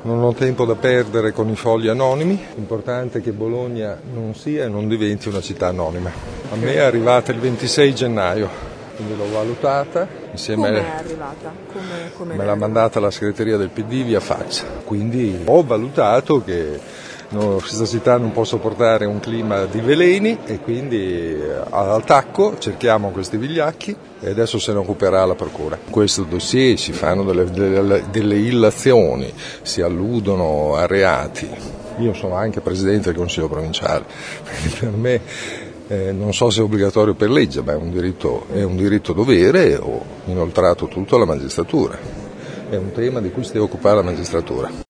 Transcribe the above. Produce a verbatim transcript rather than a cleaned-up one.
Non ho tempo da perdere con i fogli anonimi, l'importante è che Bologna non sia e non diventi una città anonima. A me è arrivata il ventisei gennaio, quindi l'ho valutata. Insieme Come è arrivata? Come, come me l'ha mandata la segreteria del P D via fax, quindi ho valutato che no, questa città non può sopportare un clima di veleni e quindi al tacco cerchiamo questi vigliacchi e adesso se ne occuperà la procura. In questo dossier si fanno delle, delle, delle illazioni, si alludono a reati. Io sono anche presidente del Consiglio provinciale, quindi per me eh, non so se è obbligatorio per legge, ma è un diritto, è un diritto dovere, ho inoltrato tutto alla magistratura. È un tema di cui si deve occupare la magistratura.